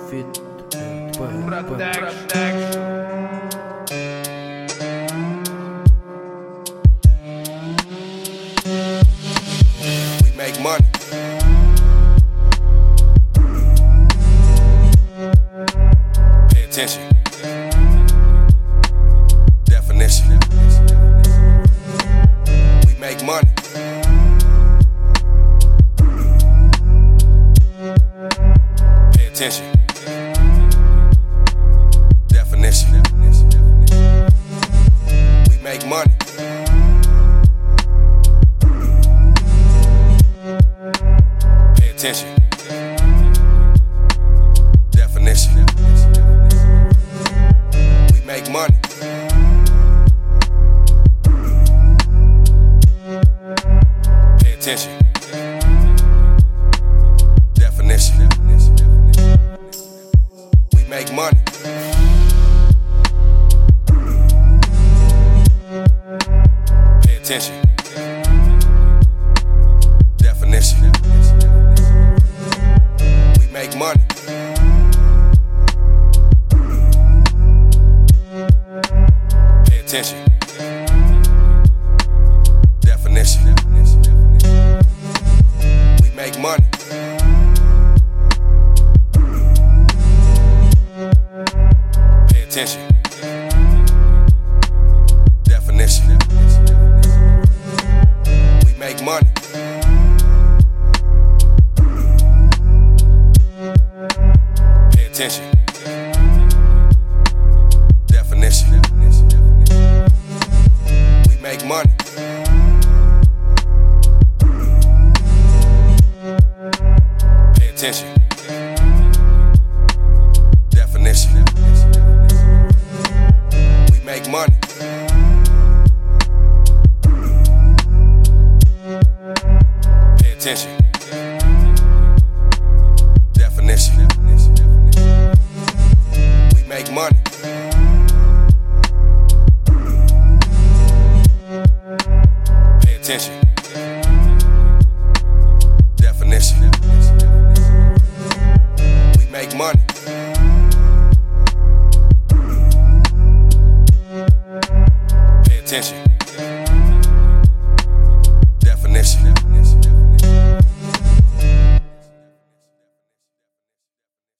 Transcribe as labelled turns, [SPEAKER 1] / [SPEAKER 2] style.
[SPEAKER 1] Fit
[SPEAKER 2] We make money. Pay attention. Definition. We make money. Pay attention. Definition. We make money. Pay attention. Definition. We make money. Pay attention. Definition. We make money. Pay attention. Definition. We make money. Pay attention. Definition. We make money. Pay attention. Definition. We make money. Pay attention. Definition. We make money. Pay attention. Definition. We make money. Pay attention. Definition. We make money. Pay attention. Definition. We make money. Pay attention.